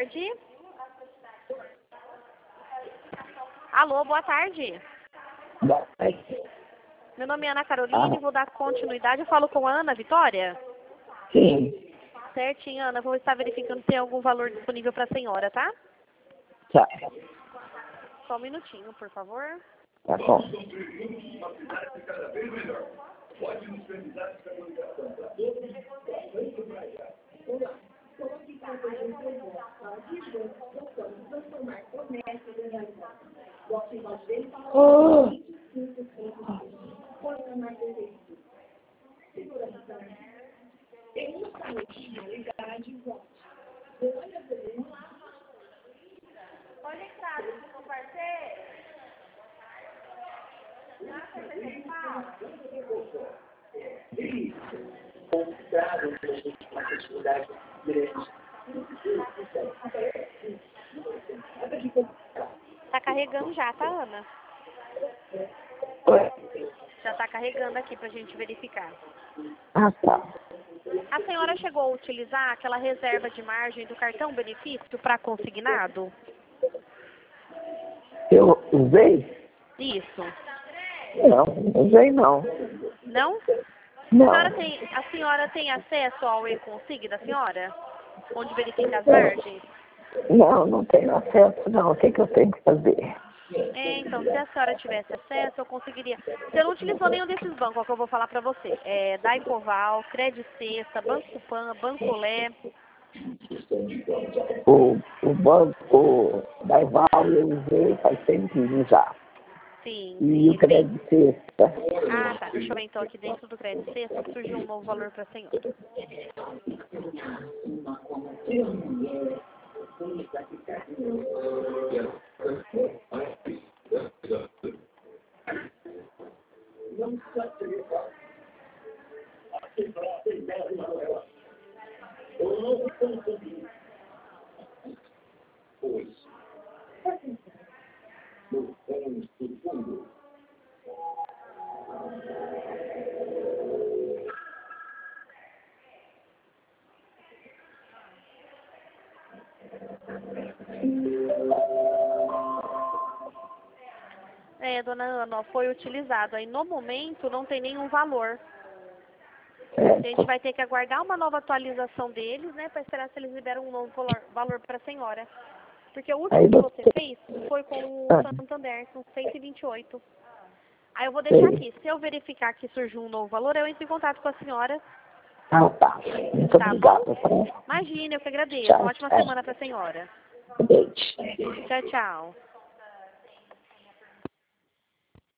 tarde. Alô, boa tarde. Boa tarde. Meu nome é Ana Carolina e vou dar continuidade. Eu falo com a Ana Vitória? Sim. Certinho, Ana. Vou estar verificando se tem algum valor disponível para a senhora, tá? Tá. Só um minutinho, por favor. Tá bom. Oh. Olha a entrada do seu parceiro. Tá carregando já, tá, Ana? Oi. Já tá carregando aqui pra gente verificar. Ah, tá. A senhora chegou a utilizar aquela reserva de margem do cartão benefício para consignado? Eu usei? Isso. Não, não usei não. Não? Não. A senhora tem acesso ao e-consig da senhora? Onde verifica as margens? Não, não tenho acesso não. O que eu tenho que fazer? Então, se a senhora tivesse acesso, eu conseguiria. Você não utilizou nenhum desses bancos, é o que eu vou falar para você. Daicoval, Credit Sexta, Banco Pan, Bancolé. O banco da Ival eu usei faz tempinho já. Sim, E o ele tem. crédito sexta. Ah, tá. Deixa eu ver então aqui dentro do Credit Sexta surgiu um novo valor para a senhora. Dona Ana, foi utilizado. Aí no momento não tem nenhum valor. A gente vai ter que aguardar uma nova atualização deles, né, para esperar se eles liberam um novo valor para a senhora. Porque o último que você fez foi com o Santander, com 128. Aí eu vou deixar aqui. Se eu verificar que surgiu um novo valor, eu entro em contato com a senhora. Ah, tá. Muito Tá obrigada. bom? Imagina, eu que agradeço. Tchau, Uma ótima tchau. semana para a senhora. Beijo. Tchau, tchau.